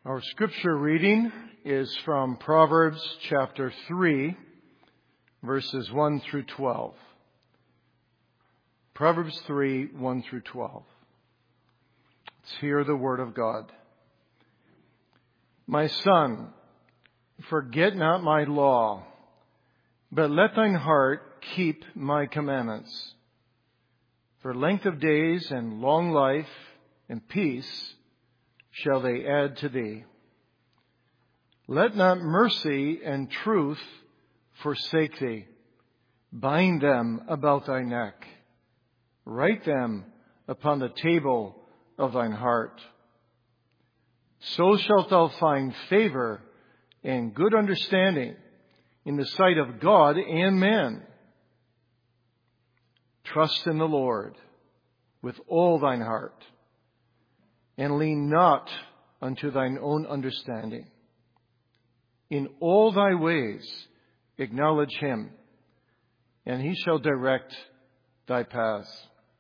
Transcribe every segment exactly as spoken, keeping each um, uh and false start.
Our scripture reading is from Proverbs chapter three, verses one through twelve. Proverbs three, one through twelve. Let's hear the word of God. My son, forget not my law, but let thine heart keep my commandments. For length of days and long life and peace shall they add to thee. Let not mercy and truth forsake thee. Bind them about thy neck. Write them upon the table of thine heart. So shalt thou find favor and good understanding in the sight of God and man. Trust in the Lord with all thine heart, and lean not unto thine own understanding. In all thy ways acknowledge him, and he shall direct thy paths.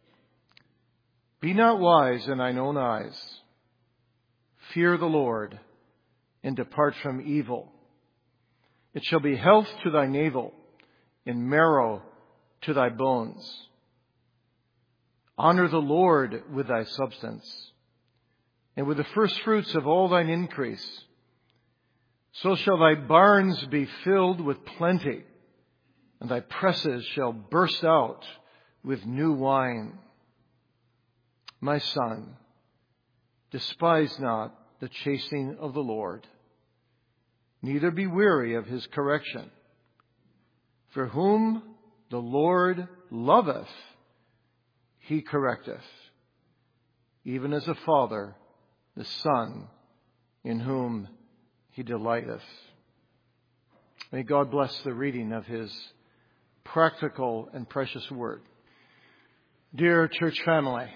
Be not wise in thine own eyes. Fear the Lord, and depart from evil. It shall be health to thy navel, and marrow to thy bones. Honor the Lord with thy substance, and with the first fruits of all thine increase. So shall thy barns be filled with plenty, and thy presses shall burst out with new wine. My son, despise not the chastening of the Lord, neither be weary of his correction. For whom the Lord loveth, he correcteth, even as a father the son in whom he delighteth. May God bless the reading of his practical and precious word. Dear church family,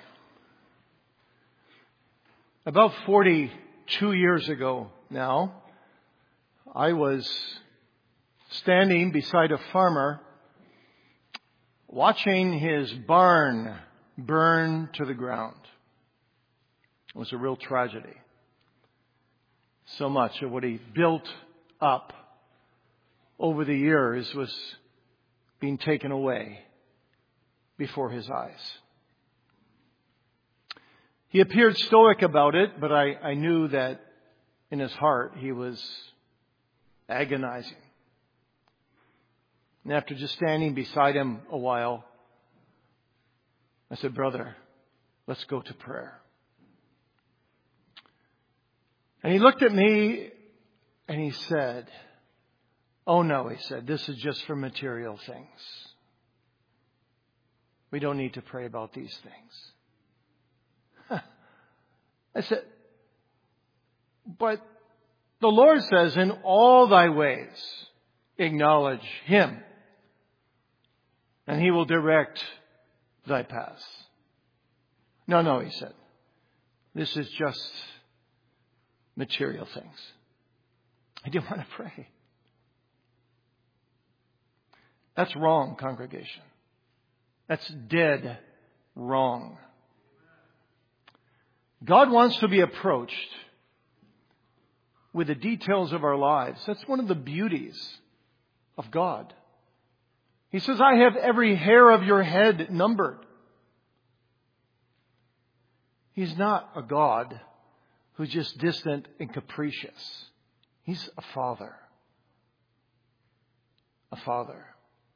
about forty-two years ago now, I was standing beside a farmer watching his barn burn to the ground. It was a real tragedy. So much of what he built up over the years was being taken away before his eyes. He appeared stoic about it, but I, I knew that in his heart he was agonizing. And after just standing beside him a while, I said, "Brother, let's go to prayer." And he looked at me and he said, "Oh no," he said, "this is just for material things. We don't need to pray about these things." I said, "But the Lord says, in all thy ways, acknowledge him, and he will direct thy paths." "No, no," he said, "this is just material things." I didn't want to pray. That's wrong, congregation. That's dead wrong. God wants to be approached with the details of our lives. That's one of the beauties of God. He says, "I have every hair of your head numbered." He's not a God who's just distant and capricious. He's a father. A father.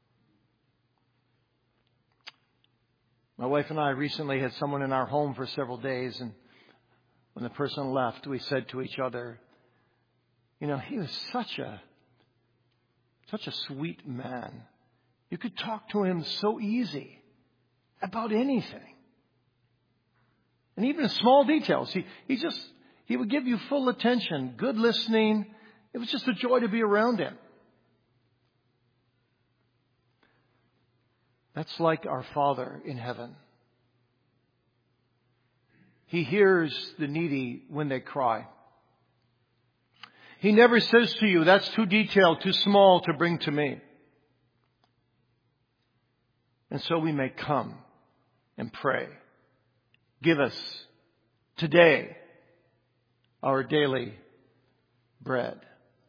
My wife and I recently had someone in our home for several days, and when the person left, we said to each other, "You know, he was such a, such a sweet man. You could talk to him so easy about anything. And even in small details, he, he just, he would give you full attention, good listening. It was just a joy to be around him." That's like our Father in heaven. He hears the needy when they cry. He never says to you, "That's too detailed, too small to bring to me." And so we may come and pray. "Give us today our daily bread.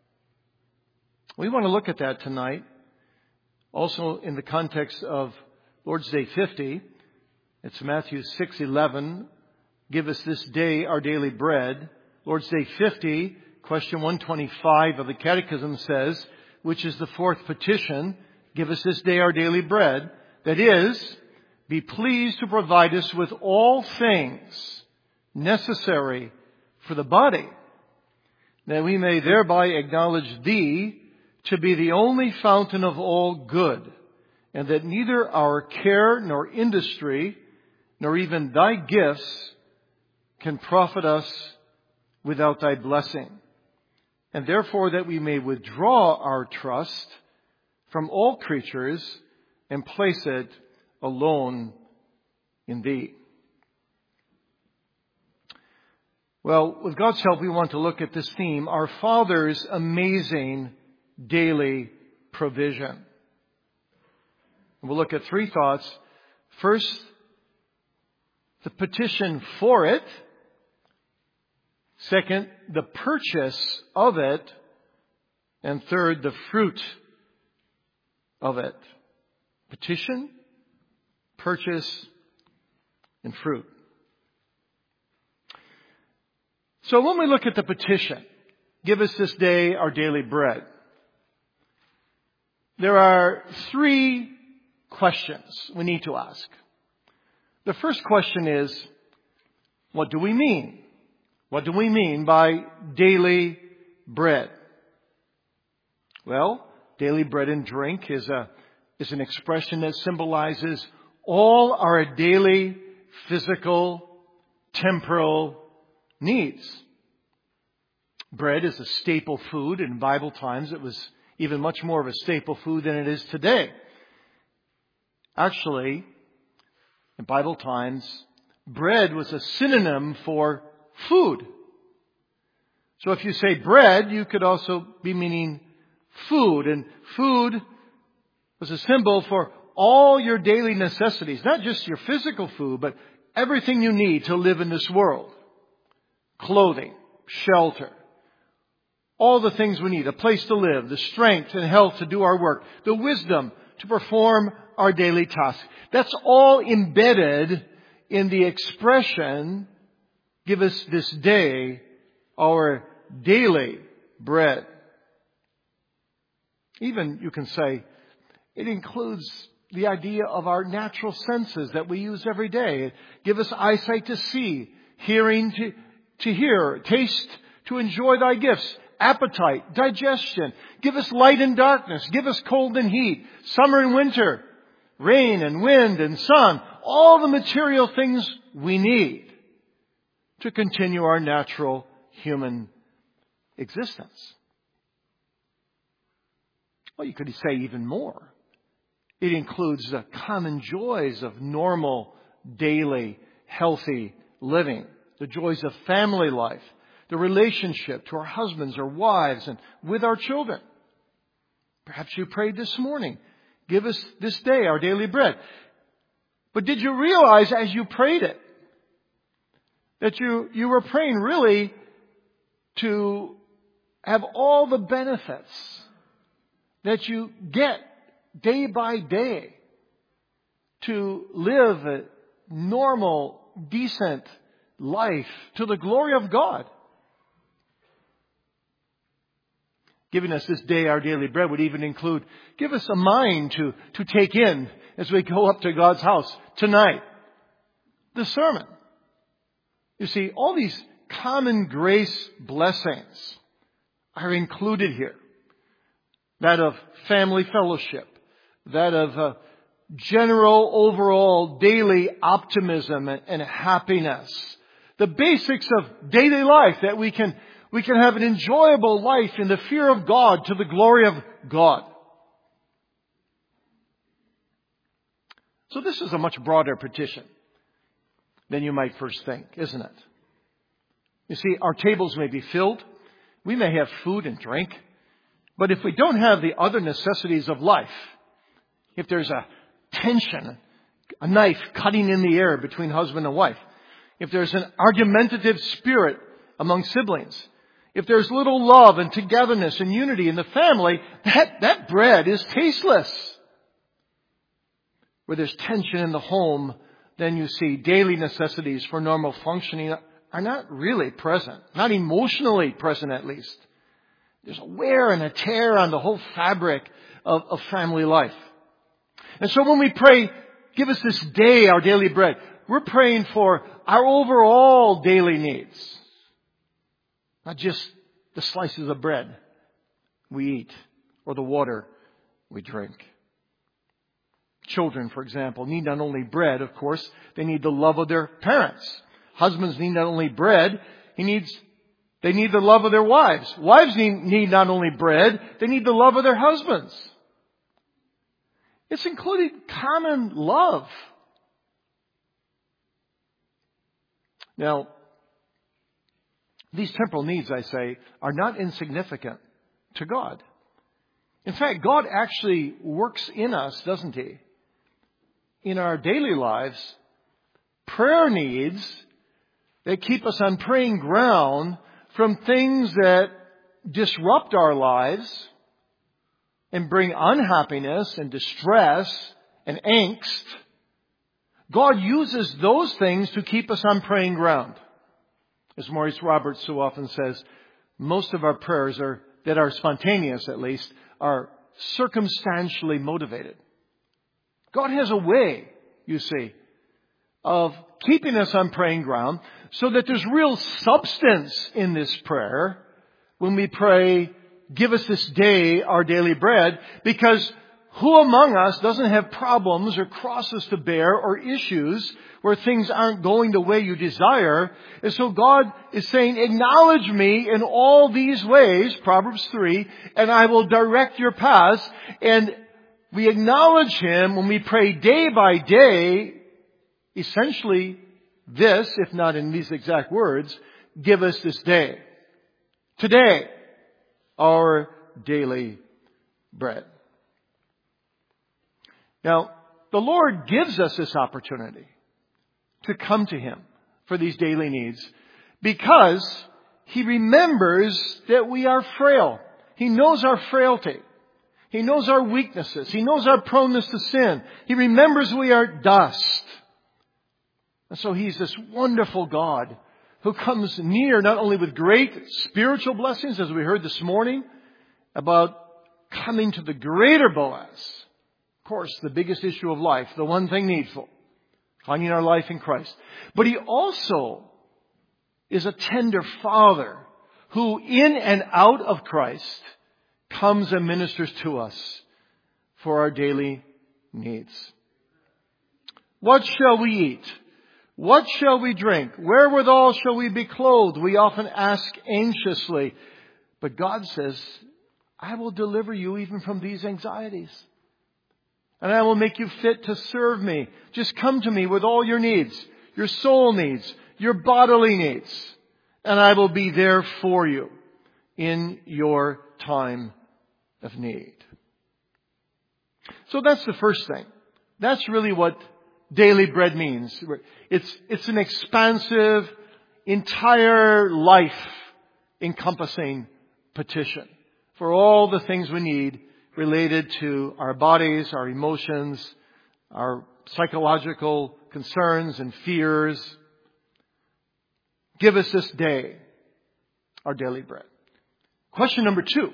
We want to look at that tonight, also in the context of Lord's Day fifty. It's Matthew six eleven. Give us this day our daily bread. Lord's Day fifty, question one twenty-five of the Catechism says, which is the fourth petition, give us this day our daily bread. That is, be pleased to provide us with all things necessary for the body, that we may thereby acknowledge Thee to be the only fountain of all good, and that neither our care nor industry, nor even Thy gifts, can profit us without Thy blessing. And therefore that we may withdraw our trust from all creatures and place it alone in Thee. Well, with God's help, we want to look at this theme, our Father's amazing daily provision. And we'll look at three thoughts. First, the petition for it. Second, the purchase of it. And third, the fruit of it. Petition, purchase, and fruit. So when we look at the petition, give us this day our daily bread, there are three questions we need to ask. The first question is, what do we mean? What do we mean by daily bread? Well, daily bread and drink is a is an expression that symbolizes all our daily physical, temporal needs. Bread is a staple food. In Bible times, it was even much more of a staple food than it is today. Actually, in Bible times, bread was a synonym for food. So if you say bread, you could also be meaning food. And food was a symbol for all your daily necessities, not just your physical food, but everything you need to live in this world. Clothing, shelter, all the things we need, a place to live, the strength and health to do our work, the wisdom to perform our daily tasks. That's all embedded in the expression, give us this day our daily bread. Even, you can say, it includes the idea of our natural senses that we use every day. Give us eyesight to see, hearing to, to hear, taste to enjoy Thy gifts, appetite, digestion. Give us light and darkness. Give us cold and heat, summer and winter, rain and wind and sun. All the material things we need to continue our natural human existence. Well, you could say even more. It includes the common joys of normal, daily, healthy living, the joys of family life, the relationship to our husbands or wives and with our children. Perhaps you prayed this morning, give us this day our daily bread. But did you realize as you prayed it, that you, you were praying really to have all the benefits that you get day by day to live a normal, decent life to the glory of God? Giving us this day our daily bread would even include, give us a mind to, to take in as we go up to God's house tonight. The sermon. You see, all these common grace blessings are included here. That of family fellowship. That of uh, general, overall, daily optimism and, and happiness. The basics of daily life, that we can we can have an enjoyable life in the fear of God to the glory of God. So this is a much broader petition than you might first think, isn't it? You see, our tables may be filled. We may have food and drink. But if we don't have the other necessities of life, if there's a tension, a knife cutting in the air between husband and wife, if there's an argumentative spirit among siblings, if there's little love and togetherness and unity in the family, that, that bread is tasteless. Where there's tension in the home, then you see daily necessities for normal functioning are not really present. Not emotionally present, at least. There's a wear and a tear on the whole fabric of, of family life. And so when we pray, give us this day our daily bread, we're praying for our overall daily needs. Not just the slices of bread we eat or the water we drink. Children, for example, need not only bread, of course, they need the love of their parents. Husbands need not only bread, he needs, they need the love of their wives. Wives need, need not only bread, they need the love of their husbands. It's including common love. Now, these temporal needs, I say, are not insignificant to God. In fact, God actually works in us, doesn't He? In our daily lives, prayer needs that keep us on praying ground from things that disrupt our lives and bring unhappiness and distress and angst. God uses those things to keep us on praying ground. As Maurice Roberts so often says, most of our prayers are, that are spontaneous at least, are circumstantially motivated. God has a way, you see, of keeping us on praying ground so that there's real substance in this prayer when we pray, give us this day our daily bread, because who among us doesn't have problems or crosses to bear or issues where things aren't going the way you desire? And so God is saying, acknowledge me in all these ways, Proverbs three, and I will direct your paths. And we acknowledge Him when we pray day by day, essentially this, if not in these exact words, give us this day. Today, our daily bread. Now, the Lord gives us this opportunity to come to Him for these daily needs because He remembers that we are frail. He knows our frailty. He knows our weaknesses. He knows our proneness to sin. He remembers we are dust. And so He's this wonderful God who comes near not only with great spiritual blessings, as we heard this morning, about coming to the greater Boaz. Of course, the biggest issue of life, the one thing needful, finding our life in Christ. But He also is a tender Father who in and out of Christ comes and ministers to us for our daily needs. What shall we eat? What shall we drink? Wherewithal shall we be clothed? We often ask anxiously. But God says, I will deliver you even from these anxieties. And I will make you fit to serve me. Just come to me with all your needs, your soul needs, your bodily needs. And I will be there for you in your time of need. So that's the first thing. That's really what daily bread means. It's, it's an expansive, entire life encompassing petition for all the things we need related to our bodies, our emotions, our psychological concerns and fears. Give us this day our daily bread. Question number two.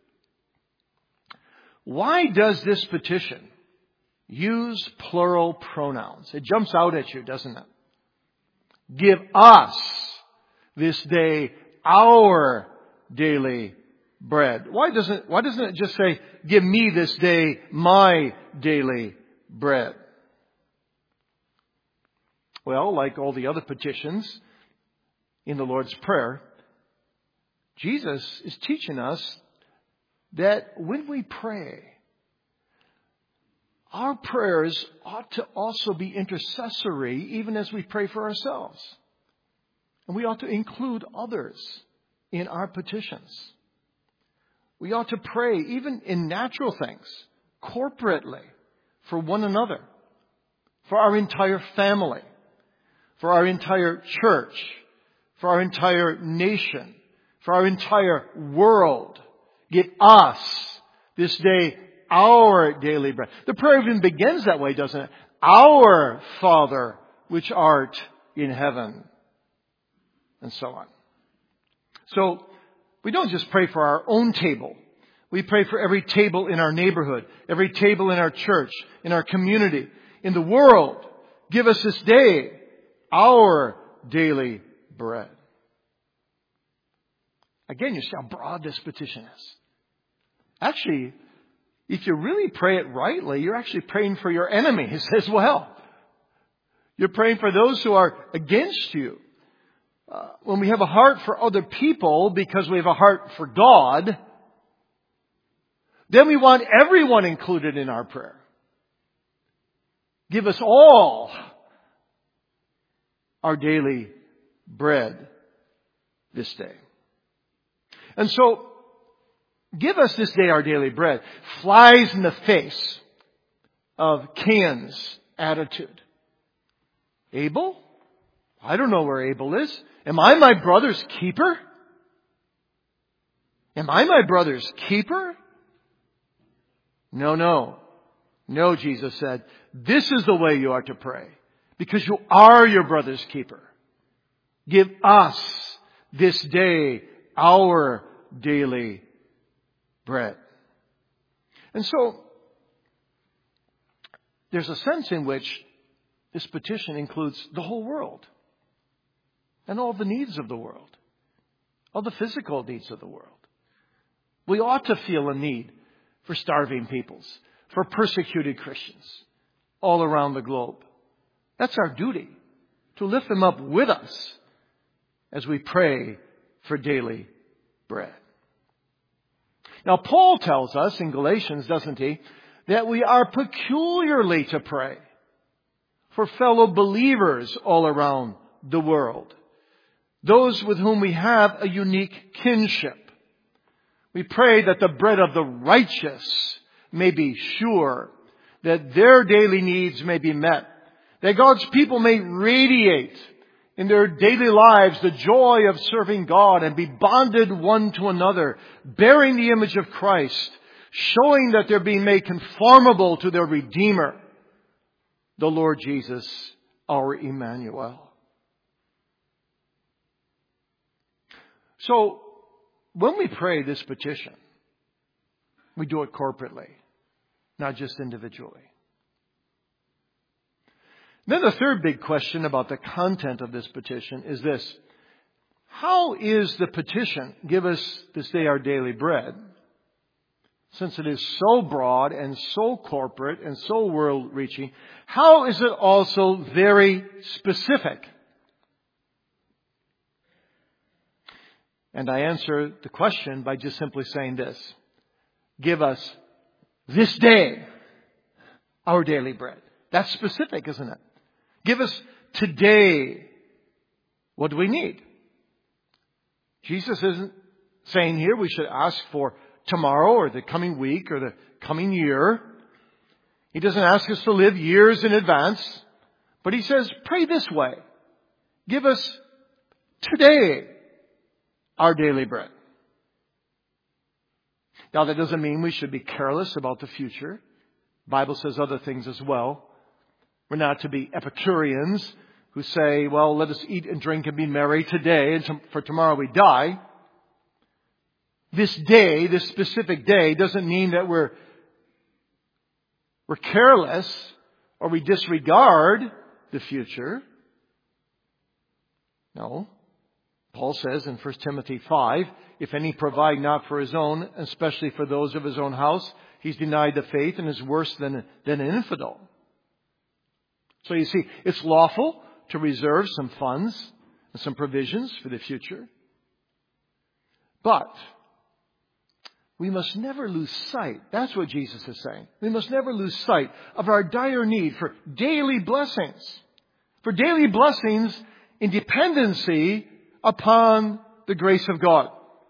Why does this petition use plural pronouns? It jumps out at you, doesn't it? Give us this day our daily bread. Why doesn't, why doesn't it just say, give me this day my daily bread? Well, like all the other petitions in the Lord's Prayer, Jesus is teaching us that when we pray, our prayers ought to also be intercessory, even as we pray for ourselves. And we ought to include others in our petitions. We ought to pray, even in natural things, corporately, for one another, for our entire family, for our entire church, for our entire nation, for our entire world. Give us this day our daily bread. The prayer even begins that way, doesn't it? Our Father, which art in heaven. And so on. So, we don't just pray for our own table. We pray for every table in our neighborhood, every table in our church, in our community, in the world. Give us this day our daily bread. Again, you see how broad this petition is. Actually, if you really pray it rightly, you're actually praying for your enemies as well. You're praying for those who are against you. Uh, when we have a heart for other people because we have a heart for God, then we want everyone included in our prayer. Give us all our daily bread this day. And so, give us this day our daily bread flies in the face of Cain's attitude. Abel? I don't know where Abel is. Am I my brother's keeper? Am I my brother's keeper? No, no. No, Jesus said, this is the way you are to pray. Because you are your brother's keeper. Give us this day our daily bread. And so, there's a sense in which this petition includes the whole world. And all the needs of the world. All the physical needs of the world. We ought to feel a need for starving peoples, for persecuted Christians all around the globe. That's our duty, to lift them up with us as we pray for daily bread. Now, Paul tells us in Galatians, doesn't he, that we are peculiarly to pray for fellow believers all around the world. Those with whom we have a unique kinship. We pray that the bread of the righteous may be sure, that their daily needs may be met, that God's people may radiate in their daily lives the joy of serving God and be bonded one to another, bearing the image of Christ, showing that they're being made conformable to their Redeemer, the Lord Jesus, our Emmanuel. So, when we pray this petition, we do it corporately, not just individually. Then the third big question about the content of this petition is this. How is the petition, give us this day our daily bread, since it is so broad and so corporate and so world-reaching, how is it also very specific? And I answer the question by just simply saying this. Give us this day our daily bread. That's specific, isn't it? Give us today what do we need. Jesus isn't saying here we should ask for tomorrow or the coming week or the coming year. He doesn't ask us to live years in advance. But he says, pray this way. Give us today our daily bread. Now, that doesn't mean we should be careless about the future. The Bible says other things as well. We're not to be Epicureans who say, well, let us eat and drink and be merry today, and for tomorrow we die. This day, this specific day, doesn't mean that we're, we're careless or we disregard the future. No. Paul says in First Timothy five, if any provide not for his own, especially for those of his own house, he's denied the faith and is worse than, than an infidel. So you see, it's lawful to reserve some funds and some provisions for the future. But we must never lose sight. That's what Jesus is saying. We must never lose sight of our dire need for daily blessings. For daily blessings in dependency upon the grace of God.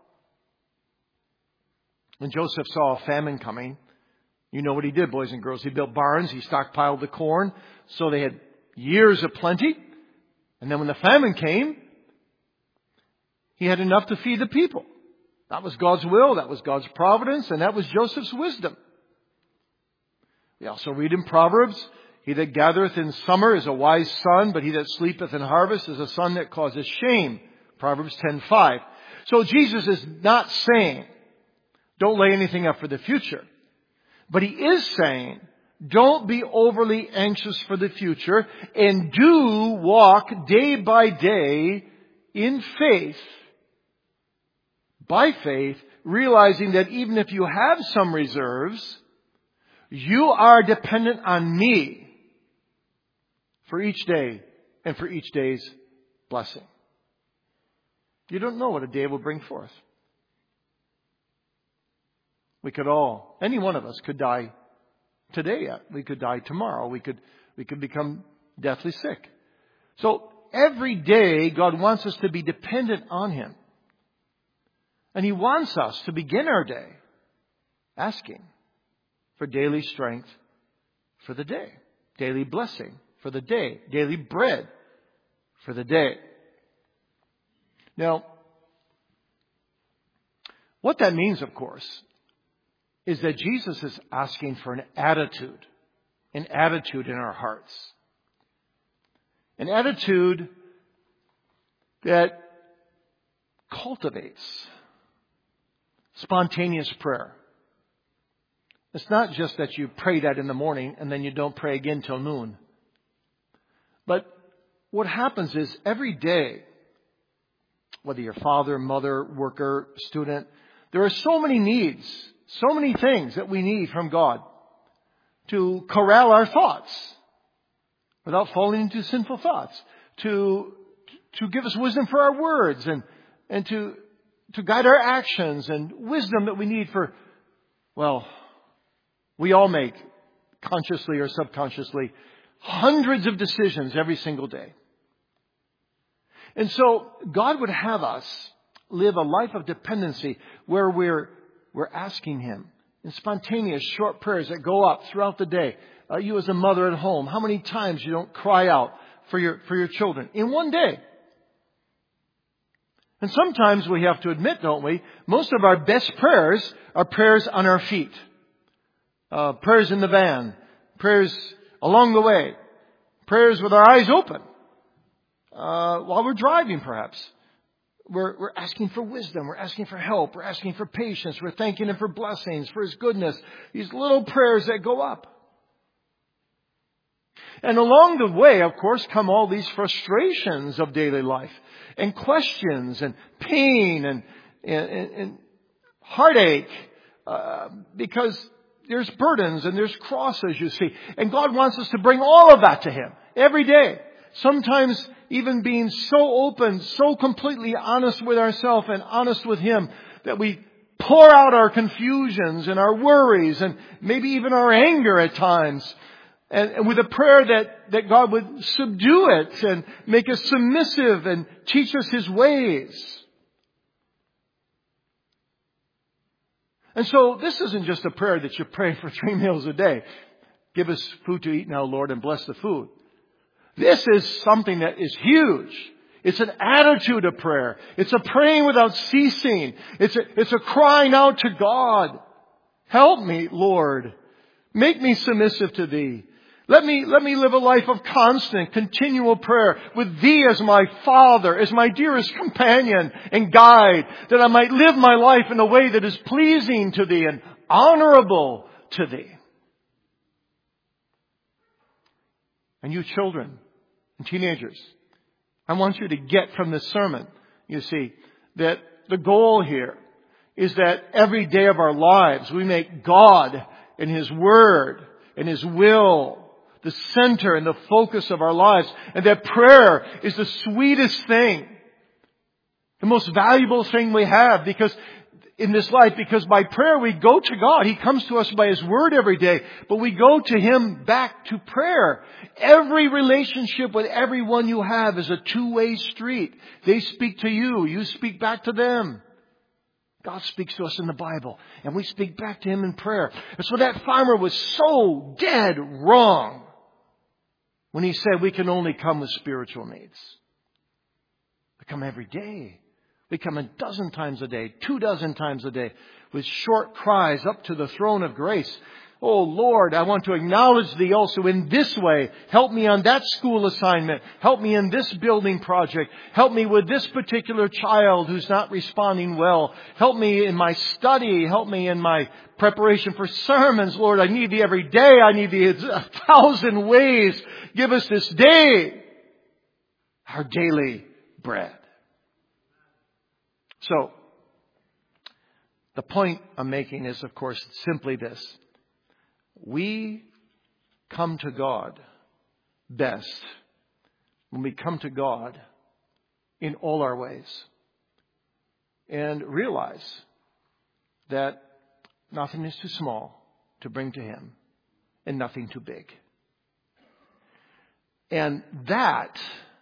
When Joseph saw a famine coming, you know what he did, boys and girls. He built barns. He stockpiled the corn. So they had years of plenty. And then when the famine came, He had enough to feed the people. That was God's will. That was God's providence. And that was Joseph's wisdom. We also read in Proverbs, he that gathereth in summer is a wise son, but he that sleepeth in harvest is a son that causes shame. Proverbs ten five. So Jesus is not saying, don't lay anything up for the future. But he is saying, don't be overly anxious for the future, and do walk day by day in faith, by faith, realizing that even if you have some reserves, you are dependent on me for each day and for each day's blessing. You don't know what a day will bring forth. We could all, any one of us could die today yet. We could die tomorrow. We could, we could become deathly sick. So every day God wants us to be dependent on Him. And He wants us to begin our day asking for daily strength for the day, daily blessing for the day, daily bread for the day. Now, what that means, of course, is that Jesus is asking for an attitude, an attitude in our hearts. An attitude that cultivates spontaneous prayer. It's not just that you pray that in the morning and then you don't pray again till noon. But what happens is every day, whether you're father, mother, worker, student, there are so many needs, so many things that we need from God to corral our thoughts without falling into sinful thoughts, to to give us wisdom for our words and and to to guide our actions and wisdom that we need for, well, we all make, consciously or subconsciously, hundreds of decisions every single day. And so God would have us live a life of dependency where we're we're asking Him in spontaneous short prayers that go up throughout the day. Uh, you as a mother at home, how many times you don't cry out for your for your children in one day? And sometimes we have to admit, don't we, most of our best prayers are prayers on our feet. Uh, prayers in the van, prayers along the way, prayers with our eyes open, uh, while we're driving perhaps. We're, we're asking for wisdom, we're asking for help, we're asking for patience, we're thanking Him for blessings, for His goodness. These little prayers that go up. And along the way, of course, come all these frustrations of daily life and questions and pain and, and, and heartache, uh, because there's burdens and there's crosses, you see. And God wants us to bring all of that to Him every day. Sometimes even being so open, so completely honest with ourselves and honest with Him that we pour out our confusions and our worries and maybe even our anger at times. And, and with a prayer that, that God would subdue it and make us submissive and teach us His ways. And so this isn't just a prayer that you pray for three meals a day. Give us food to eat now, Lord, and bless the food. This is something that is huge. It's an attitude of prayer. It's a praying without ceasing. It's a, it's a crying out to God. Help me, Lord. Make me submissive to Thee. Let me, let me live a life of constant, continual prayer with Thee as my Father, as my dearest companion and guide, that I might live my life in a way that is pleasing to Thee and honorable to Thee. And you children and teenagers, I want you to get from this sermon, you see, that the goal here is that every day of our lives we make God and His Word and His will the center and the focus of our lives. And that prayer is the sweetest thing, the most valuable thing we have, because in this life, because by prayer we go to God. He comes to us by His Word every day, but we go to Him back to prayer. Every relationship with everyone you have is a two-way street. They speak to you, you speak back to them. God speaks to us in the Bible, and we speak back to Him in prayer. And so that farmer was so dead wrong when he said we can only come with spiritual needs. We come every day. They come a dozen times a day, two dozen times a day, with short cries up to the throne of grace. Oh Lord, I want to acknowledge Thee also in this way. Help me on that school assignment. Help me in this building project. Help me with this particular child who's not responding well. Help me in my study. Help me in my preparation for sermons. Lord, I need Thee every day. I need Thee a thousand ways. Give us this day our daily bread. So, the point I'm making is, of course, simply this. We come to God best when we come to God in all our ways and realize that nothing is too small to bring to Him and nothing too big. And that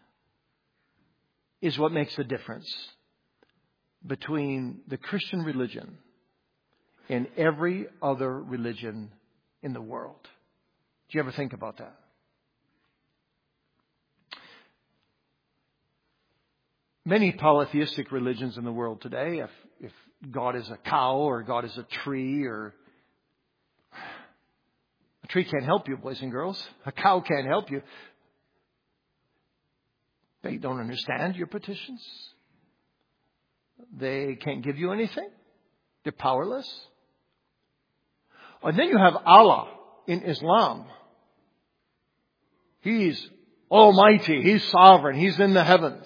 is what makes the difference between the Christian religion and every other religion in the world. Do you ever think about that? Many polytheistic religions in the world today, if, if God is a cow or God is a tree, or a tree can't help you, boys and girls. A cow can't help you. They don't understand your petitions. They can't give you anything. They're powerless. And then you have Allah in Islam. He's almighty. He's sovereign. He's in the heavens.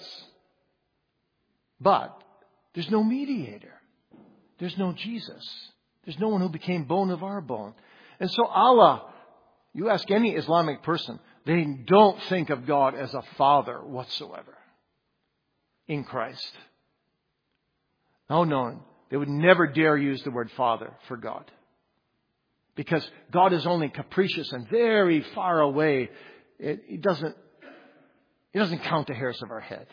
But there's no mediator. There's no Jesus. There's no one who became bone of our bone. And so Allah, you ask any Islamic person, they don't think of God as a father whatsoever in Christ. Oh no, they would never dare use the word father for God. Because God is only capricious and very far away. It, it doesn't, it doesn't count the hairs of our head.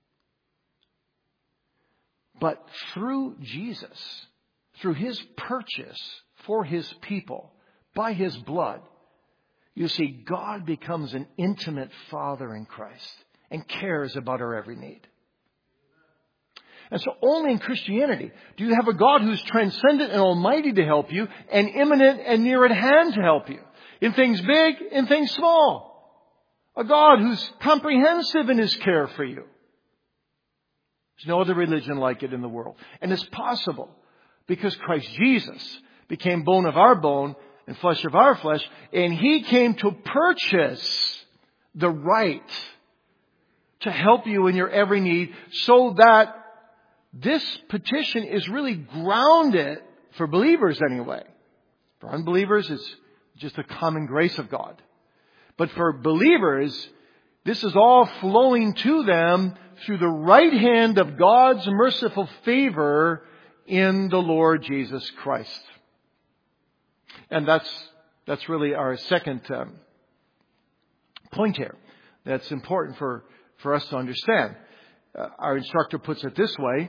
But through Jesus, through His purchase for His people, by His blood, you see, God becomes an intimate Father in Christ and cares about our every need. And so only in Christianity do you have a God who's transcendent and almighty to help you, and imminent and near at hand to help you. In things big, in things small. A God who's comprehensive in His care for you. There's no other religion like it in the world. And it's possible because Christ Jesus became bone of our bone and flesh of our flesh. And He came to purchase the right to help you in your every need, so that this petition is really grounded, for believers anyway. For unbelievers, it's just a common grace of God. But for believers, this is all flowing to them through the right hand of God's merciful favor in the Lord Jesus Christ. And that's that's really our second um, point here. That's important for, for us to understand. Uh, our instructor puts it this way.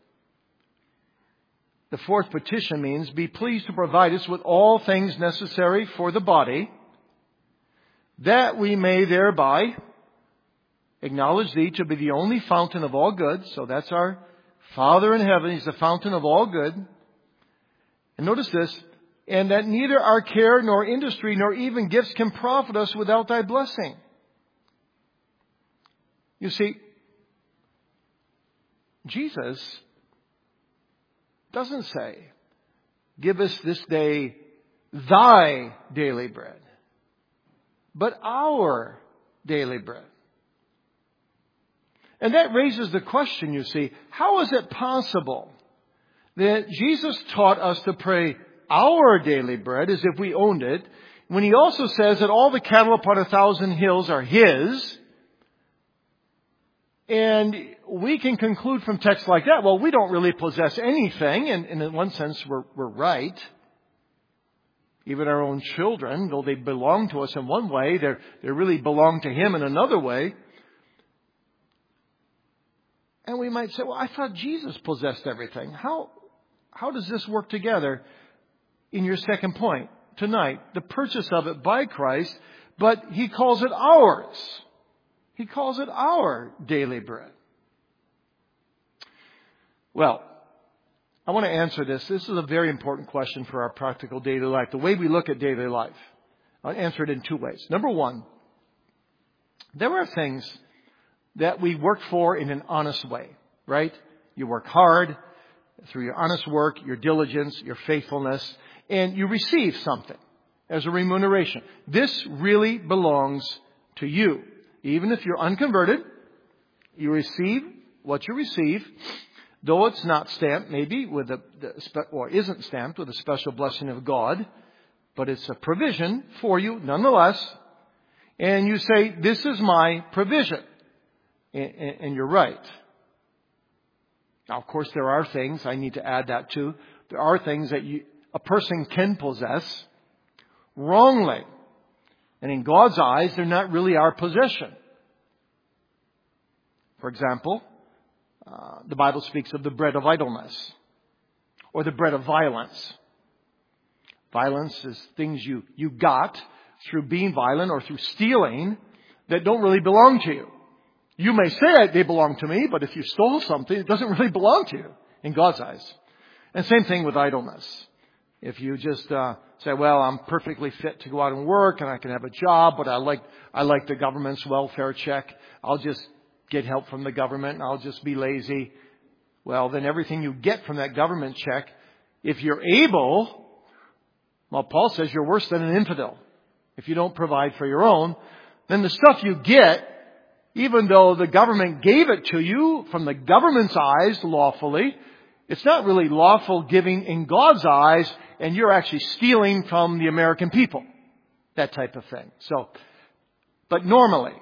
The fourth petition means, be pleased to provide us with all things necessary for the body, that we may thereby acknowledge Thee to be the only fountain of all good. So that's our Father in heaven. He's the fountain of all good. And notice this, and that neither our care nor industry nor even gifts can profit us without Thy blessing. You see, Jesus doesn't say, give us this day Thy daily bread, but our daily bread. And that raises the question, you see, how is it possible that Jesus taught us to pray our daily bread as if we owned it, when He also says that all the cattle upon a thousand hills are His? And we can conclude from texts like that, well, we don't really possess anything, and, and in one sense we're, we're right. Even our own children, though they belong to us in one way, they they really belong to Him in another way. And we might say, well, I thought Jesus possessed everything. How, how does this work together in your second point tonight? The purchase of it by Christ, but He calls it ours. He calls it our daily bread. Well, I want to answer this. This is a very important question for our practical daily life. The way we look at daily life. I'll answer it in two ways. Number one, there are things that we work for in an honest way, right? You work hard through your honest work, your diligence, your faithfulness, and you receive something as a remuneration. This really belongs to you. Even if you're unconverted, you receive what you receive, though it's not stamped maybe with a, or isn't stamped with a special blessing of God, but it's a provision for you nonetheless. And you say, this is my provision. And you're right. Now, of course, there are things, I need to add that too. There are things that you, a person can possess wrongly. And in God's eyes, they're not really our possession. For example, uh, the Bible speaks of the bread of idleness or the bread of violence. Violence is things you, you got through being violent or through stealing that don't really belong to you. You may say they belong to me, but if you stole something, it doesn't really belong to you in God's eyes. And same thing with idleness. If you just uh, say, well, I'm perfectly fit to go out and work and I can have a job, but I like I like the government's welfare check. I'll just get help from the government and I'll just be lazy. Well, then everything you get from that government check, if you're able, well, Paul says you're worse than an infidel. If you don't provide for your own, then the stuff you get, even though the government gave it to you from the government's eyes lawfully, it's not really lawful giving in God's eyes, and you're actually stealing from the American people. That type of thing. So, but normally,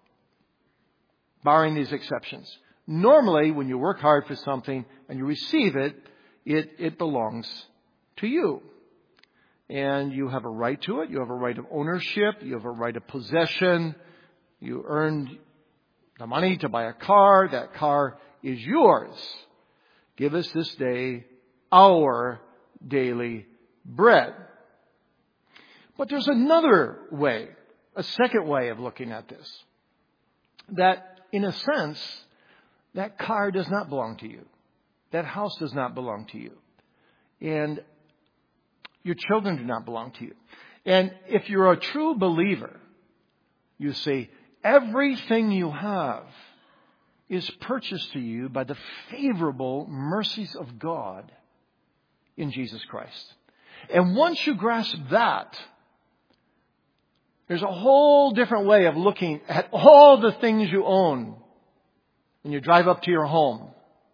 barring these exceptions, normally when you work hard for something and you receive it, it, it belongs to you. And you have a right to it. You have a right of ownership. You have a right of possession. You earned the money to buy a car. That car is yours. Give us this day our daily bread. But there's another way, a second way of looking at this. That, in a sense, that car does not belong to you. That house does not belong to you. And your children do not belong to you. And if you're a true believer, you say, everything you have is purchased to you by the favorable mercies of God in Jesus Christ. And once you grasp that, there's a whole different way of looking at all the things you own. When you drive up to your home,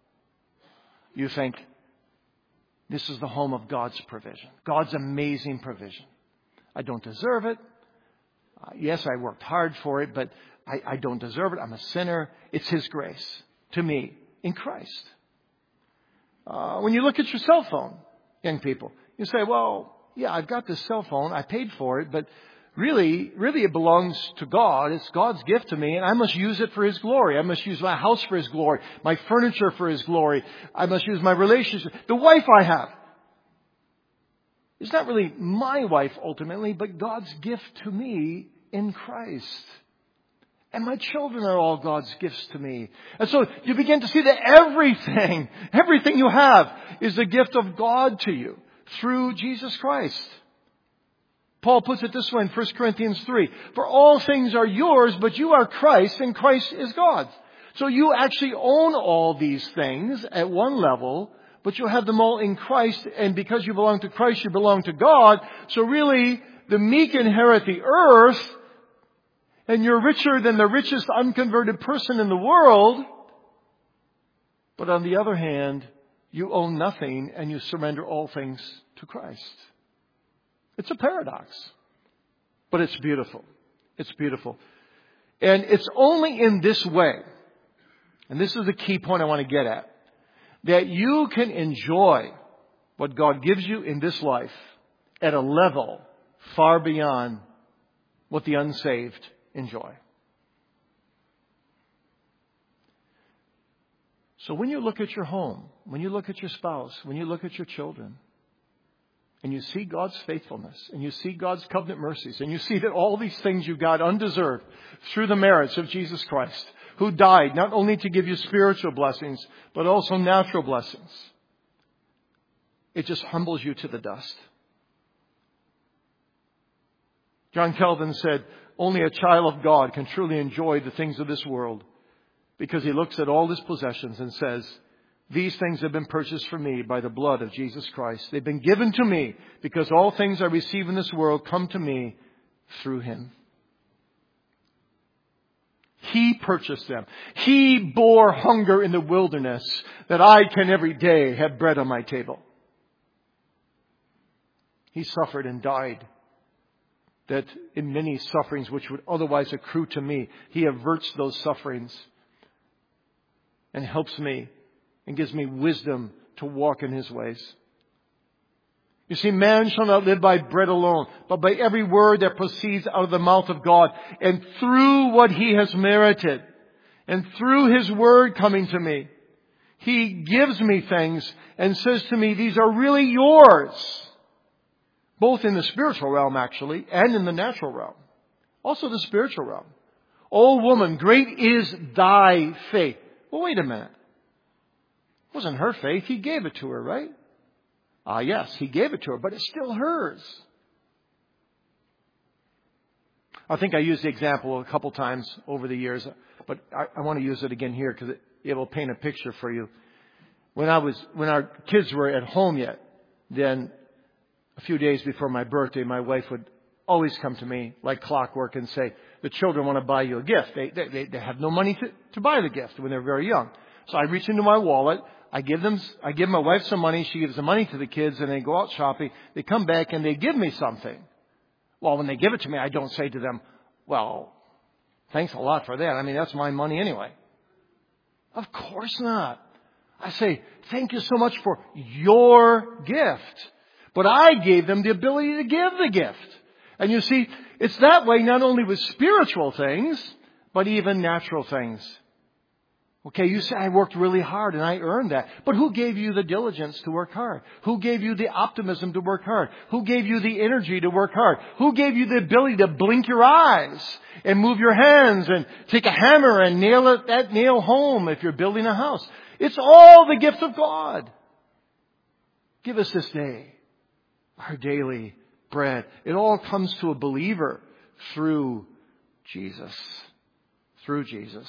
you think, this is the home of God's provision. God's amazing provision. I don't deserve it. Uh, yes, I worked hard for it, but I, I don't deserve it. I'm a sinner. It's His grace to me in Christ. Uh, when you look at your cell phone, young people, you say, well, yeah, I've got this cell phone. I paid for it, but really, really it belongs to God. It's God's gift to me, and I must use it for His glory. I must use my house for His glory, my furniture for His glory. I must use my relationship. The wife I have is not really my wife ultimately, but God's gift to me in Christ. And my children are all God's gifts to me. And so you begin to see that everything, everything you have is a gift of God to you through Jesus Christ. Paul puts it this way in First Corinthians three. For all things are yours, but you are Christ, and Christ is God's. So you actually own all these things at one level, but you have them all in Christ, and because you belong to Christ, you belong to God. So really, the meek inherit the earth, and you're richer than the richest unconverted person in the world. But on the other hand, you own nothing, and you surrender all things to Christ. It's a paradox, but it's beautiful. It's beautiful. And it's only in this way, and this is the key point I want to get at, that you can enjoy what God gives you in this life at a level far beyond what the unsaved enjoy. So when you look at your home, when you look at your spouse, when you look at your children, and you see God's faithfulness, and you see God's covenant mercies, and you see that all these things you got undeserved through the merits of Jesus Christ, who died not only to give you spiritual blessings, but also natural blessings. It just humbles you to the dust. John Calvin said, only a child of God can truly enjoy the things of this world, because he looks at all his possessions and says, these things have been purchased for me by the blood of Jesus Christ. They've been given to me because all things I receive in this world come to me through Him. He purchased them. He bore hunger in the wilderness that I can every day have bread on my table. He suffered and died, that in many sufferings which would otherwise accrue to me, He averts those sufferings and helps me and gives me wisdom to walk in His ways. You see, man shall not live by bread alone, but by every word that proceeds out of the mouth of God. And through what He has merited, and through His word coming to me, He gives me things and says to me, these are really yours. Both in the spiritual realm, actually, and in the natural realm. Also the spiritual realm. O woman, great is thy faith. Well, wait a minute. It wasn't her faith. He gave it to her, right? Ah, yes, He gave it to her, but it's still hers. I think I used the example a couple times over the years, but I, I want to use it again here because it, it will paint a picture for you. When I was, when our kids were at home yet, then a few days before my birthday, my wife would always come to me like clockwork and say, the children want to buy you a gift. They, they, they have no money to, to buy the gift when they're very young. So I reach into my wallet. I give them, I give my wife some money. She gives the money to the kids and they go out shopping. They come back and they give me something. Well, when they give it to me, I don't say to them, well, thanks a lot for that. I mean, that's my money anyway. Of course not. I say, thank you so much for your gift. But I gave them the ability to give the gift. And you see, it's that way not only with spiritual things, but even natural things. Okay, you say, I worked really hard and I earned that. But who gave you the diligence to work hard? Who gave you the optimism to work hard? Who gave you the energy to work hard? Who gave you the ability to blink your eyes and move your hands and take a hammer and nail it, that nail home if you're building a house? It's all the gift of God. Give us this day our daily bread. It all comes to a believer through Jesus. Through Jesus.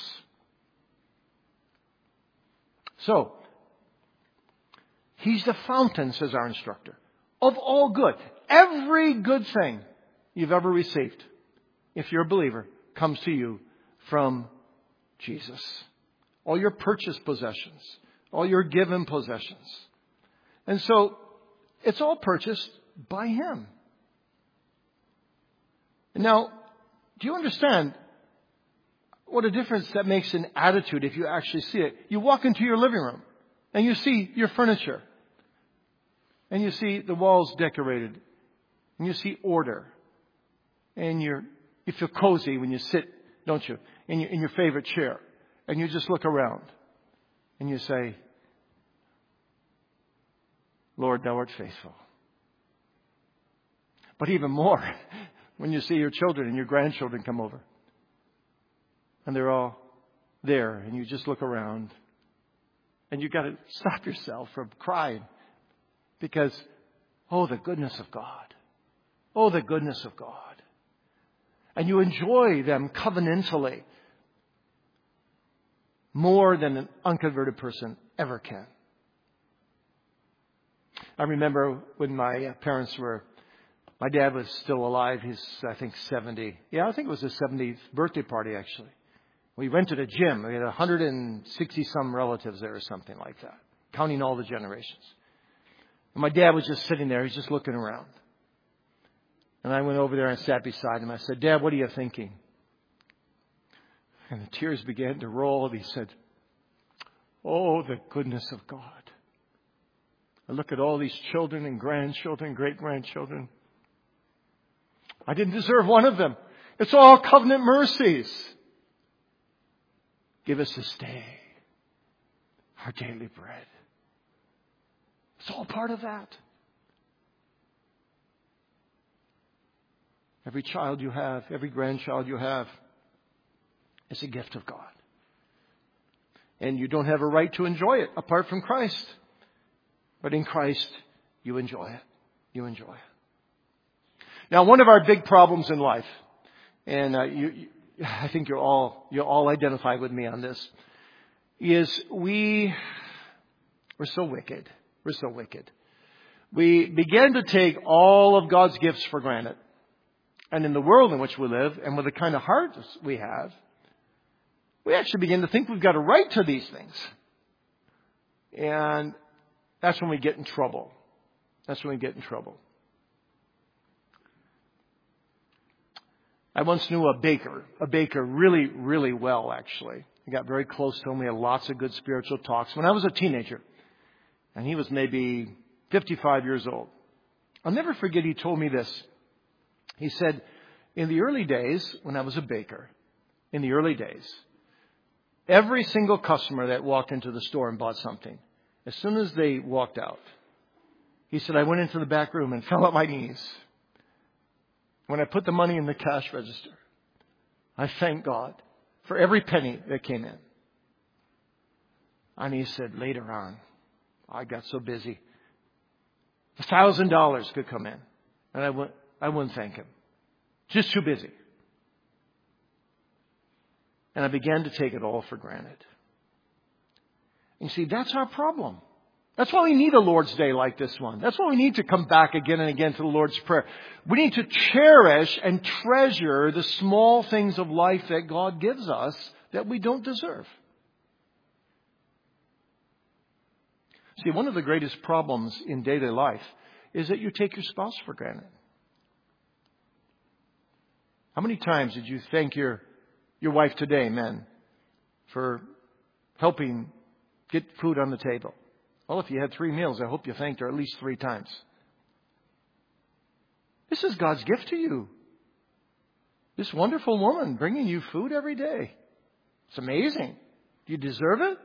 So, He's the fountain, says our instructor, of all good. Every good thing you've ever received, if you're a believer, comes to you from Jesus. All your purchased possessions, all your given possessions. And so, it's all purchased by Him. Now, do you understand what a difference that makes in attitude if you actually see it? You walk into your living room and you see your furniture. And you see the walls decorated. And you see order. And you're, you feel cozy when you sit, don't you, in your, in your favorite chair. And you just look around. And you say, Lord, Thou art faithful. But even more, when you see your children and your grandchildren come over. And they're all there. And you just look around. And you've got to stop yourself from crying. Because, oh, the goodness of God. Oh, the goodness of God. And you enjoy them covenantally more than an unconverted person ever can. I remember when my parents were, my dad was still alive. He's, I think, seventy. Yeah, I think it was his seventieth birthday party, actually. We rented a gym. We had one hundred sixty some relatives there or something like that, counting all the generations. And my dad was just sitting there. He's just looking around. And I went over there and sat beside him. I said, Dad, what are you thinking? And the tears began to roll. And he said, oh, the goodness of God. I look at all these children and grandchildren, great-grandchildren. I didn't deserve one of them. It's all covenant mercies. Give us this day our daily bread. It's all part of that. Every child you have, every grandchild you have is a gift of God. And you don't have a right to enjoy it apart from Christ. But in Christ, you enjoy it. You enjoy it. Now, one of our big problems in life, and uh, you, you, I think you're all you'll all identify with me on this, is we we're so wicked. We're so wicked. We begin to take all of God's gifts for granted. And in the world in which we live, and with the kind of heart we have, we actually begin to think we've got a right to these things. And that's when we get in trouble. That's when we get in trouble. I once knew a baker, a baker really, really well, actually. I got very close to him. We had lots of good spiritual talks when I was a teenager. And he was maybe fifty-five years old. I'll never forget he told me this. He said, in the early days, when I was a baker, in the early days, every single customer that walked into the store and bought something, as soon as they walked out, he said, I went into the back room and fell on my knees. When I put the money in the cash register, I thanked God for every penny that came in. And he said, later on, I got so busy. A thousand dollars could come in. And I wouldn't, I wouldn't thank him. Just too busy. And I began to take it all for granted. And you see, that's our problem. That's why we need a Lord's Day like this one. That's why we need to come back again and again to the Lord's Prayer. We need to cherish and treasure the small things of life that God gives us that we don't deserve. See, one of the greatest problems in daily life is that you take your spouse for granted. How many times did you thank your, your wife today, men, for helping get food on the table? Well, if you had three meals, I hope you thanked her at least three times. This is God's gift to you. This wonderful woman bringing you food every day. It's amazing. Do you deserve it?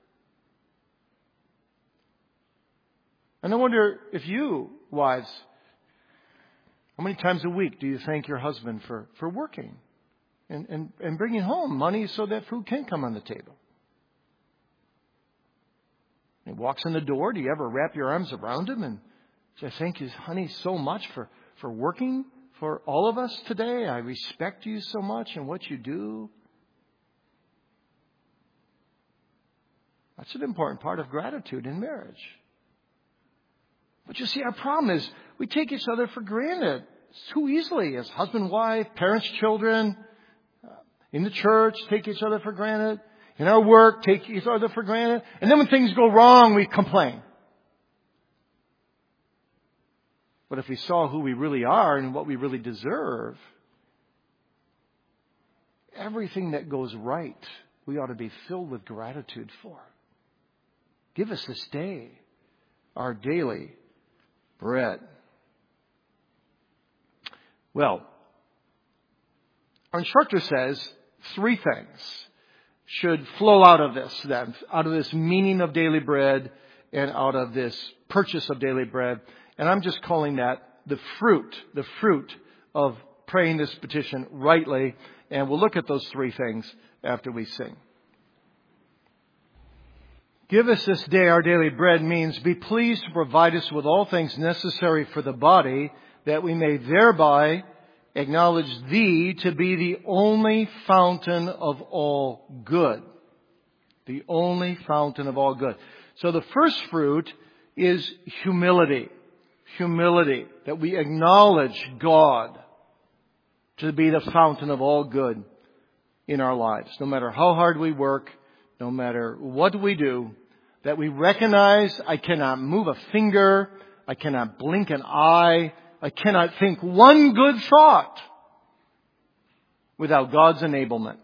And I wonder if you, wives, how many times a week do you thank your husband for, for working and, and, and bringing home money so that food can come on the table? He walks in the door. Do you ever wrap your arms around him and say, thank you, honey, so much for, for working for all of us today. I respect you so much and what you do. That's an important part of gratitude in marriage. But you see, our problem is we take each other for granted too easily as husband, wife, parents, children, uh, in the church, take each other for granted. In our work, take each other for granted. And then when things go wrong, we complain. But if we saw who we really are and what we really deserve, everything that goes right, we ought to be filled with gratitude for. Give us this day our daily bread. Well, our instructor says three things should flow out of this then, out of this meaning of daily bread and out of this purchase of daily bread. And I'm just calling that the fruit, the fruit of praying this petition rightly. And we'll look at those three things after we sing. Give us this day our daily bread means be pleased to provide us with all things necessary for the body, that we may thereby acknowledge Thee to be the only fountain of all good. The only fountain of all good. So the first fruit is humility. Humility. That we acknowledge God to be the fountain of all good in our lives. No matter how hard we work, no matter what we do, that we recognize I cannot move a finger, I cannot blink an eye, I cannot think one good thought without God's enablement.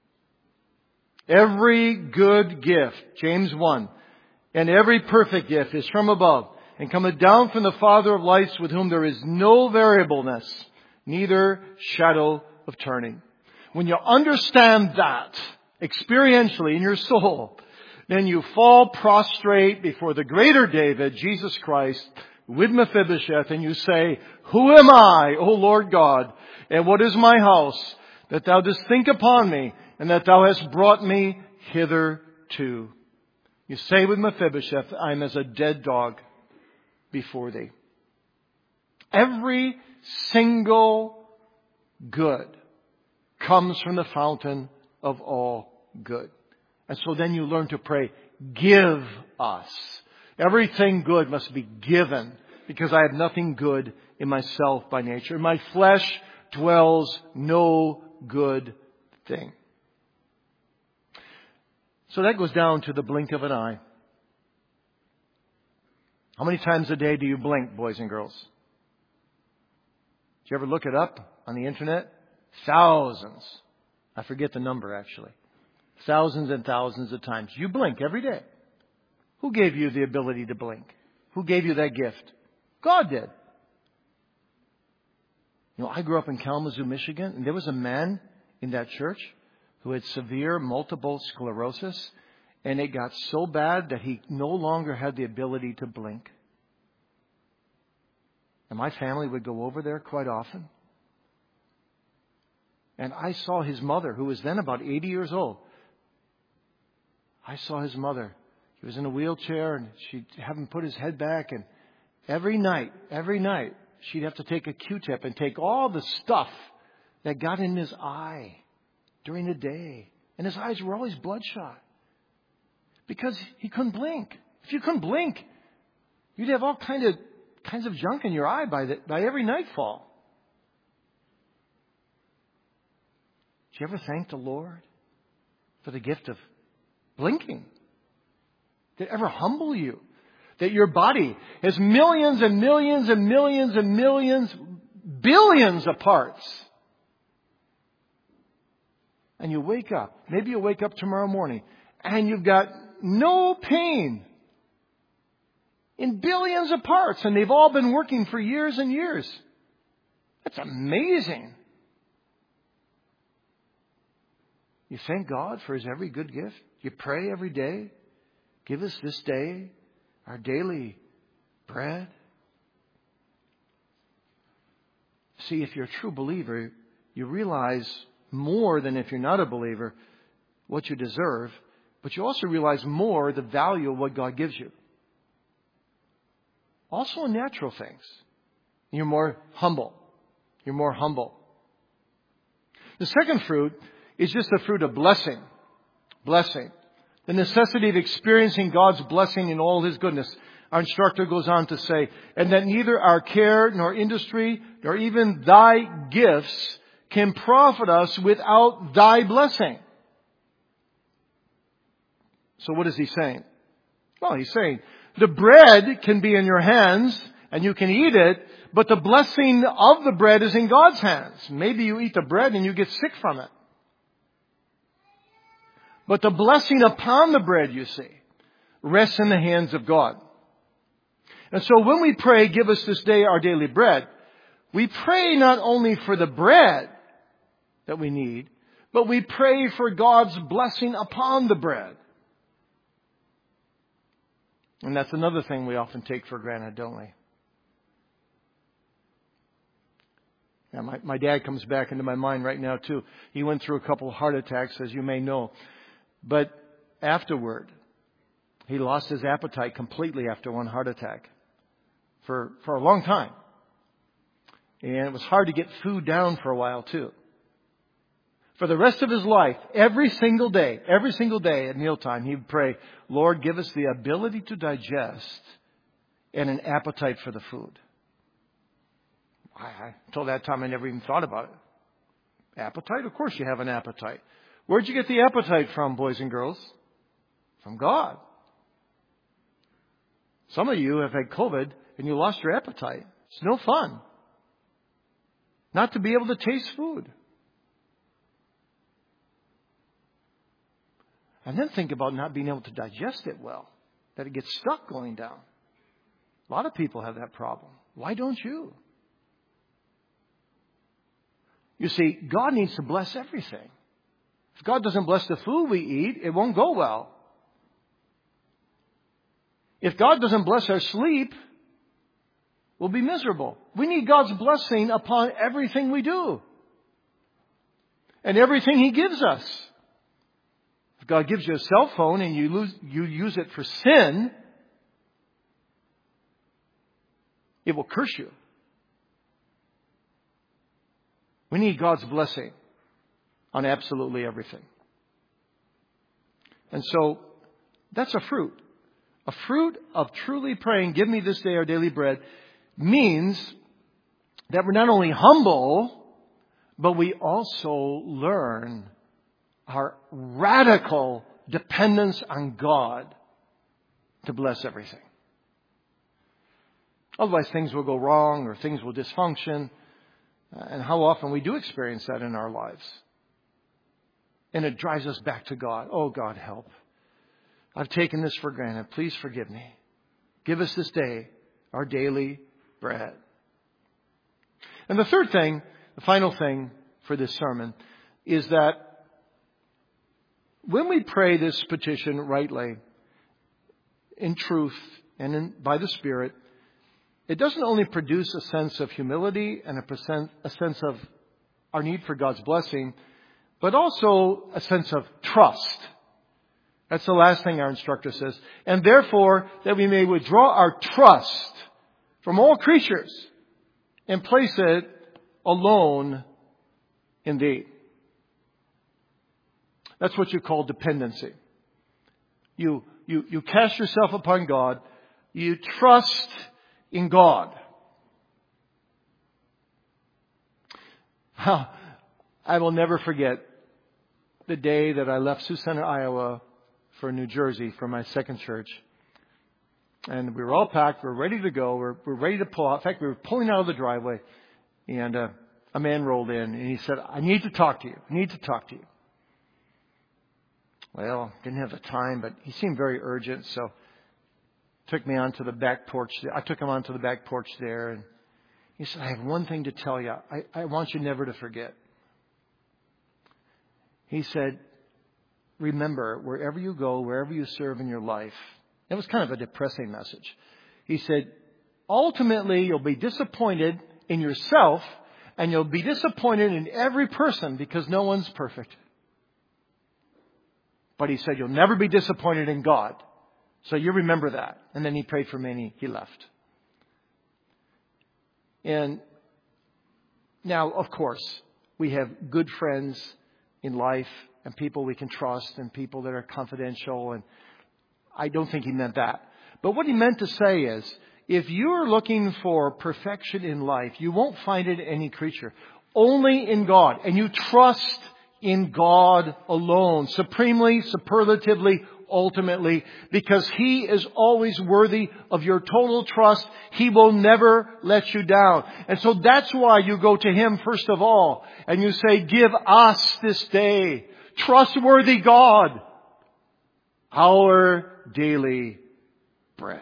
Every good gift, James one, and every perfect gift is from above and cometh down from the Father of lights, with whom there is no variableness, neither shadow of turning. When you understand that experientially in your soul, then you fall prostrate before the greater David, Jesus Christ, with Mephibosheth, and you say, who am I, O Lord God, and what is my house, that thou dost think upon me, and that thou hast brought me hither two. You say with Mephibosheth, I am as a dead dog before thee. Every single good comes from the fountain of all good. And so then you learn to pray, give us. Everything good must be given, because I have nothing good in myself by nature. In my flesh dwells no good thing. So that goes down to the blink of an eye. How many times a day do you blink, boys and girls? Did you ever look it up on the internet? Thousands. I forget the number, actually. Thousands and thousands of times. You blink every day. Who gave you the ability to blink? Who gave you that gift? God did. You know, I grew up in Kalamazoo, Michigan, and there was a man in that church who had severe multiple sclerosis, and it got so bad that he no longer had the ability to blink. And my family would go over there quite often. And I saw his mother, who was then about eighty years old. I saw his mother. He was in a wheelchair, and she'd have him put his head back. And every night, every night, she'd have to take a Q-tip and take all the stuff that got in his eye during the day. And his eyes were always bloodshot because he couldn't blink. If you couldn't blink, you'd have all kind of kinds of junk in your eye by the, by every nightfall. Did you ever thank the Lord for the gift of blinking? Did it ever humble you that your body has millions and millions and millions and millions, billions of parts? And you wake up, maybe you wake up tomorrow morning, and you've got no pain in billions of parts, and they've all been working for years and years. That's amazing. You thank God for His every good gift. You pray every day. Give us this day our daily bread. See, if you're a true believer, you realize more than if you're not a believer what you deserve, but you also realize more the value of what God gives you. Also in natural things. You're more humble. You're more humble. The second fruit is just the fruit of blessing. Blessing. The necessity of experiencing God's blessing in all His goodness. Our instructor goes on to say, and that neither our care nor industry nor even thy gifts can profit us without thy blessing. So what is he saying? Well, he's saying the bread can be in your hands and you can eat it, but the blessing of the bread is in God's hands. Maybe you eat the bread and you get sick from it. But the blessing upon the bread, you see, rests in the hands of God. And so when we pray, give us this day our daily bread, we pray not only for the bread that we need, but we pray for God's blessing upon the bread. And that's another thing we often take for granted, don't we? Yeah, my, my dad comes back into my mind right now, too. He went through a couple of heart attacks, as you may know. But afterward, he lost his appetite completely after one heart attack for, for a long time. And it was hard to get food down for a while, too. For the rest of his life, every single day, every single day at mealtime, he would pray, Lord, give us the ability to digest and an appetite for the food. I, until that time, I never even thought about it. Appetite? Of course you have an appetite. Where'd you get the appetite from, boys and girls? From God. Some of you have had COVID and you lost your appetite. It's no fun. Not to be able to taste food. And then think about not being able to digest it well. That it gets stuck going down. A lot of people have that problem. Why don't you? You see, God needs to bless everything. If God doesn't bless the food we eat, it won't go well. If God doesn't bless our sleep, we'll be miserable. We need God's blessing upon everything we do. And everything He gives us. If God gives you a cell phone and you lose, you use it for sin, it will curse you. We need God's blessing on absolutely everything. And so, that's a fruit. A fruit of truly praying, give me this day our daily bread, means that we're not only humble, but we also learn our radical dependence on God to bless everything. Otherwise, things will go wrong or things will dysfunction. And how often we do experience that in our lives. And it drives us back to God. Oh, God, help. I've taken this for granted. Please forgive me. Give us this day our daily bread. And the third thing, the final thing for this sermon, is that when we pray this petition rightly, in truth and in, by the Spirit, it doesn't only produce a sense of humility and a, percent, a sense of our need for God's blessing, but also a sense of trust. That's the last thing our instructor says. And therefore, that we may withdraw our trust from all creatures and place it alone in Thee. That's what you call dependency. You, you, you cast yourself upon God. You trust in God. I will never forget the day that I left Sioux Center, Iowa for New Jersey for my second church. And we were all packed. We were ready to go. We were, we were ready to pull out. In fact, we were pulling out of the driveway. And uh, a man rolled in and he said, I need to talk to you. I need to talk to you. Well, didn't have the time, but he seemed very urgent. So took me onto the back porch. I took him onto the back porch there. And he said, I have one thing to tell you. I, I want you never to forget. He said, remember, wherever you go, wherever you serve in your life. It was kind of a depressing message. He said, ultimately, you'll be disappointed in yourself and you'll be disappointed in every person because no one's perfect. But he said, you'll never be disappointed in God. So you remember that. And then he prayed for me and he, he left. And now, of course, we have good friends in life and people we can trust and people that are confidential. And I don't think he meant that. But what he meant to say is, if you're looking for perfection in life, you won't find it in any creature. Only in God. And you trust in God alone. Supremely, superlatively, ultimately. Because He is always worthy of your total trust. He will never let you down. And so that's why you go to Him first of all. And you say, give us this day, trustworthy God, our daily bread.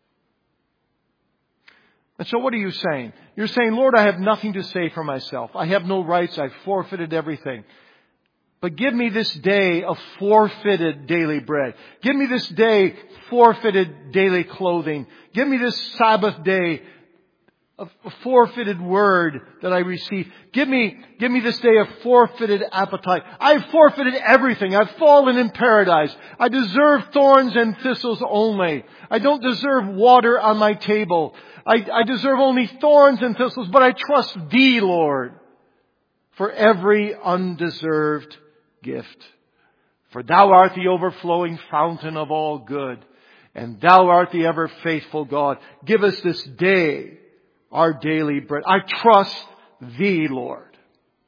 And so what are you saying? You're saying, Lord, I have nothing to say for myself. I have no rights. I've forfeited everything. But give me this day of forfeited daily bread. Give me this day forfeited daily clothing. Give me this Sabbath day of a forfeited word that I receive. Give me, give me this day of forfeited appetite. I've forfeited everything. I've fallen in paradise. I deserve thorns and thistles only. I don't deserve water on my table. I, I deserve only thorns and thistles, but I trust Thee, Lord, for every undeserved gift. For Thou art the overflowing fountain of all good, and Thou art the ever faithful God. Give us this day our daily bread. I trust Thee, Lord.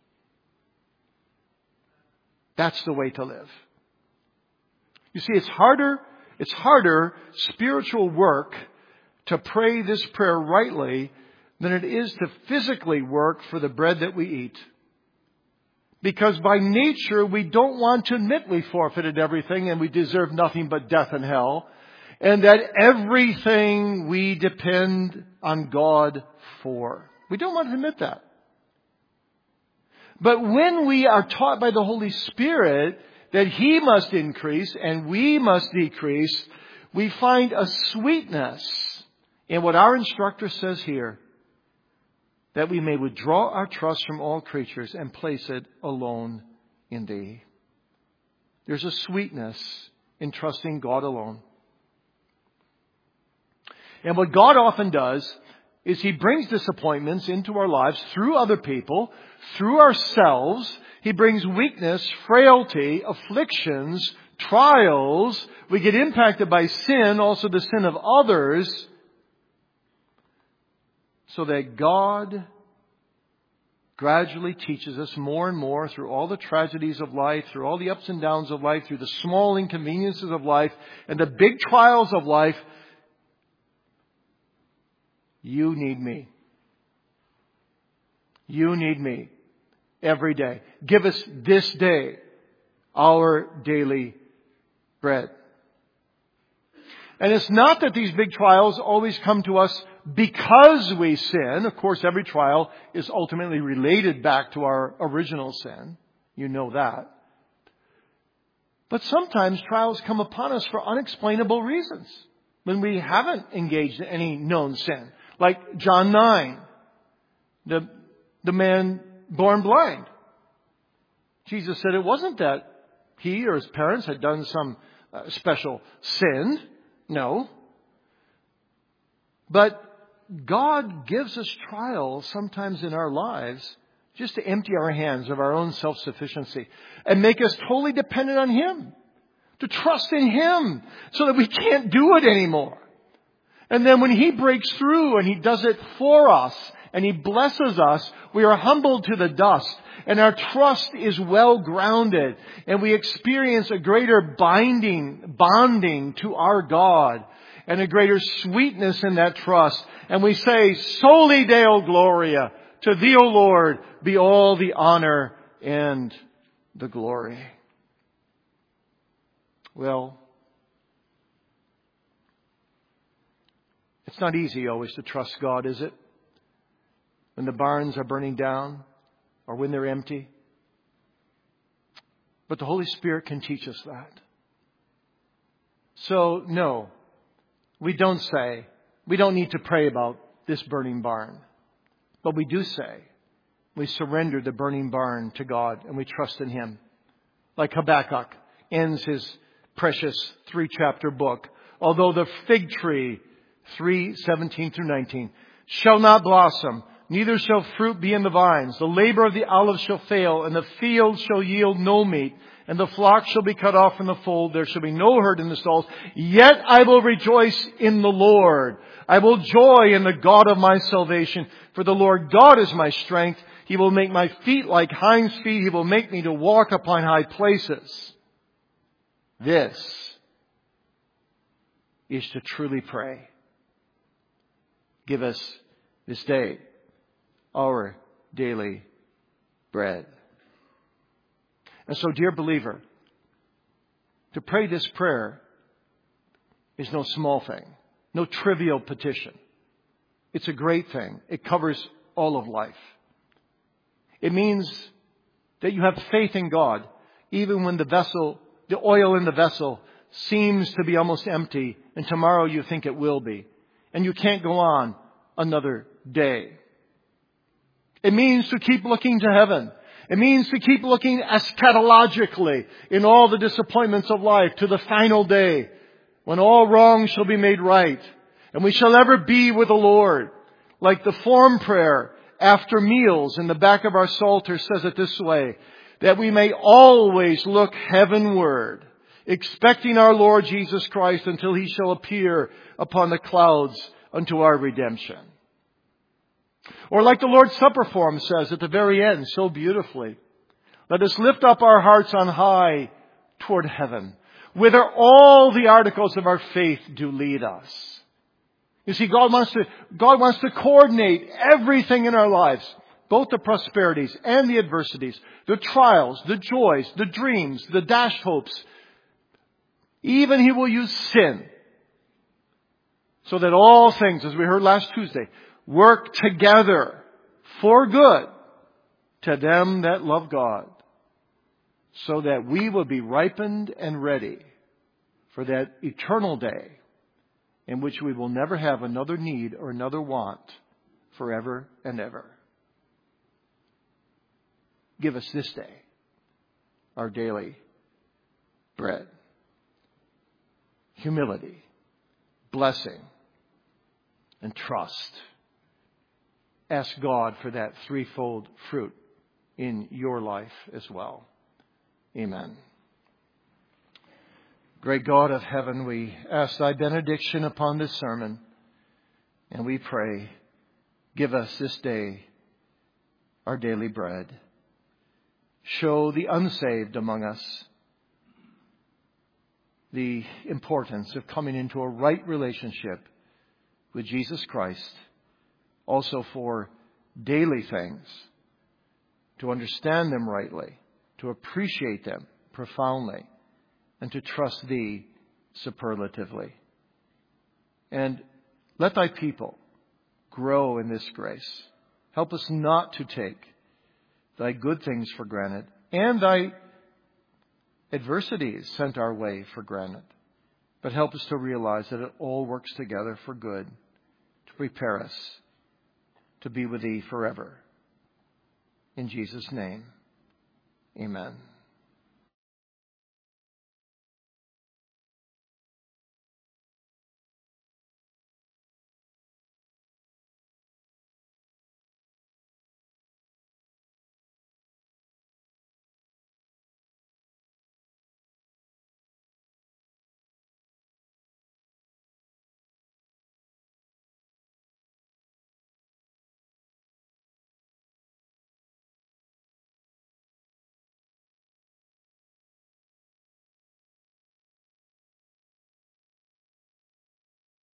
That's the way to live. You see, it's harder, it's harder spiritual work to pray this prayer rightly than it is to physically work for the bread that we eat. Because by nature, we don't want to admit we forfeited everything and we deserve nothing but death and hell. And that everything we depend on God for. We don't want to admit that. But when we are taught by the Holy Spirit that He must increase and we must decrease, we find a sweetness in what our instructor says here, that we may withdraw our trust from all creatures and place it alone in Thee. There's a sweetness in trusting God alone. And what God often does is He brings disappointments into our lives through other people, through ourselves. He brings weakness, frailty, afflictions, trials. We get impacted by sin, also the sin of others, so that God gradually teaches us more and more through all the tragedies of life, through all the ups and downs of life, through the small inconveniences of life, and the big trials of life. You need me. You need me every day. Give us this day our daily bread. And it's not that these big trials always come to us because we sin. Of course, every trial is ultimately related back to our original sin. You know that. But sometimes trials come upon us for unexplainable reasons when we haven't engaged in any known sin. Like John nine, the, the man born blind. Jesus said it wasn't that he or his parents had done some uh, special sin. No. But God gives us trials sometimes in our lives just to empty our hands of our own self-sufficiency and make us totally dependent on Him. To trust in Him so that we can't do it anymore. And then when He breaks through and He does it for us and He blesses us, we are humbled to the dust and our trust is well grounded and we experience a greater binding, bonding to our God and a greater sweetness in that trust. And we say, Soli Deo Gloria, to Thee, O Lord, be all the honor and the glory. Well, it's not easy always to trust God, is it? When the barns are burning down or when they're empty. But the Holy Spirit can teach us that. So, no, we don't say, we don't need to pray about this burning barn. But we do say, we surrender the burning barn to God and we trust in Him. Like Habakkuk ends his precious three-chapter book. Although the fig tree, three seventeen through nineteen, shall not blossom, neither shall fruit be in the vines. The labor of the olive shall fail, and the field shall yield no meat, and the flock shall be cut off from the fold. There shall be no herd in the stalls. Yet I will rejoice in the Lord. I will joy in the God of my salvation. For the Lord God is my strength. He will make my feet like hinds' feet. He will make me to walk upon high places. This is to truly pray. Give us this day our daily bread. And so, dear believer, to pray this prayer is no small thing, no trivial petition. It's a great thing. It covers all of life. It means that you have faith in God, even when the vessel, the oil in the vessel seems to be almost empty, and tomorrow you think it will be. And you can't go on another day. It means to keep looking to heaven. It means to keep looking eschatologically in all the disappointments of life to the final day when all wrongs shall be made right and we shall ever be with the Lord. Like the form prayer after meals in the back of our Psalter says it this way, that we may always look heavenward, expecting our Lord Jesus Christ until He shall appear upon the clouds unto our redemption. Or like the Lord's Supper form says at the very end so beautifully, let us lift up our hearts on high toward heaven, whither all the articles of our faith do lead us. You see, God wants to, God wants to coordinate everything in our lives, both the prosperities and the adversities, the trials, the joys, the dreams, the dashed hopes. Even He will use sin so that all things, as we heard last Tuesday, work together for good to them that love God, so that we will be ripened and ready for that eternal day in which we will never have another need or another want forever and ever. Give us this day our daily bread. Humility, blessing, and trust. Ask God for that threefold fruit in your life as well. Amen. Great God of heaven, we ask thy benediction upon this sermon, and we pray, give us this day our daily bread. Show the unsaved among us the importance of coming into a right relationship with Jesus Christ, also for daily things, to understand them rightly, to appreciate them profoundly, and to trust thee superlatively. And let thy people grow in this grace. Help us not to take thy good things for granted and thy adversities sent our way for granted. But help us to realize that it all works together for good, to prepare us to be with thee forever. In Jesus' name, amen.